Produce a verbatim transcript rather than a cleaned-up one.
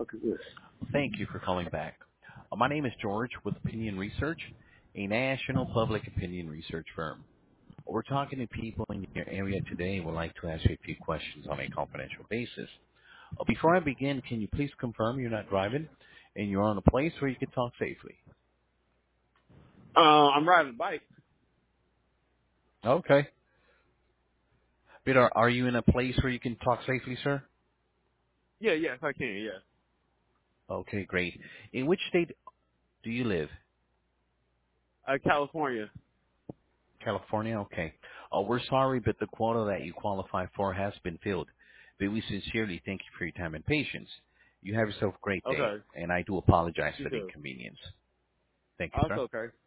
fuck is this? Thank you for calling back. Uh, my name is George with Opinion Research, a national public opinion research firm. We're talking to people in your area today and would like to ask you a few questions on a confidential basis. Uh, before I begin, can you please confirm you're not driving and you're on a place where you can talk safely? Uh, I'm riding a bike. Okay. But are, are you in a place where you can talk safely, sir? Yeah, yes, I can, yeah. Okay, great. In which state do you live? Uh, California. California? Okay. Uh, we're sorry, but the quota that you qualify for has been filled. But we sincerely thank you for your time and patience. You have yourself a great day, Okay. and I do apologize You for the too. inconvenience. Thank you, Oh, it's sir. okay.